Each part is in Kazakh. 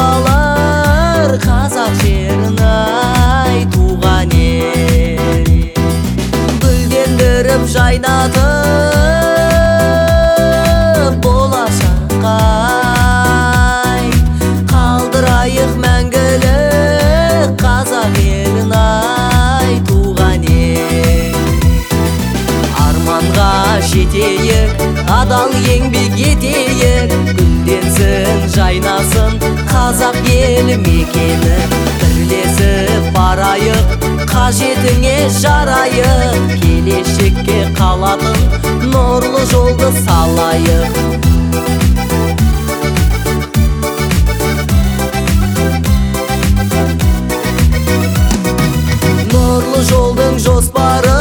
қалар қазақ жерін ай туған ел. Гүлдендіріп жайнатып болашаққа қалдырайық мәңгілік қазақ елін ай туған ел. Арманға жетейік, адал еңбек етейік, гүлденсін жайнасын қазақ елі мекені. Бірлесіп барайық, қажетіңе жарайық, келешекке қалатын нұрлы жолды салайық. Нұрлы жолдың жоспары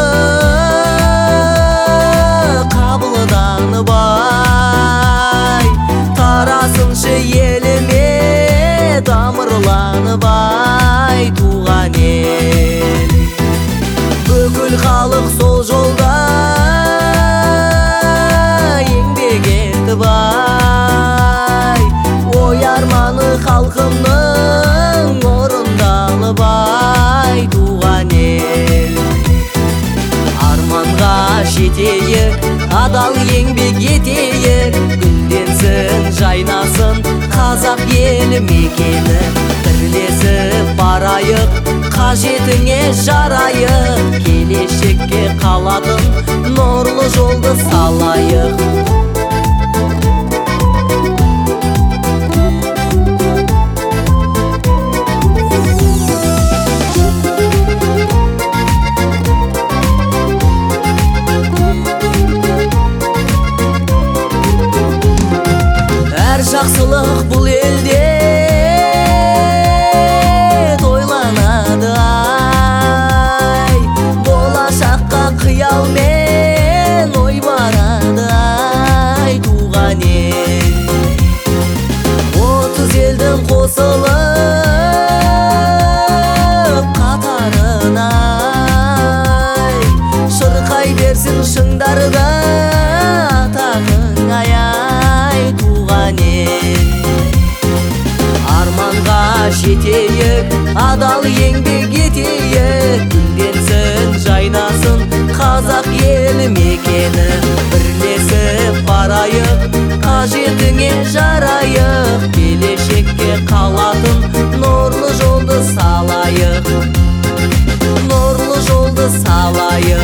қабылданып ай, тарасыншы еліме тамырланып ай туған ел. Бүкіл халық сол жолда еңбек етіп ай, ой арманы халқымның орындалып ай туған ел. Арманға жетейік, адал еңбек етейік, гүлденсін жайнасын қазақ елі мекені. Бірлесіп барайық, қажетіңе жарайық, келешекке қалатын нұрлы жолды салайық. Жақсылық бұл елде тойланады ай, болашаққа қиялмен ой барады ай туған ел. 30 елдің қосылып қатарына ай, шырқай берсін шыңдарда атағың ай туған ел. Арманға жетейік, адал еңбек етейік, гүлденсін жайнасын қазақ елі мекені. Бірлесіп барайық, қажетіңе жарайық, келешекке қалатын нұрлы жолды салайық, нұрлы жолды салайық.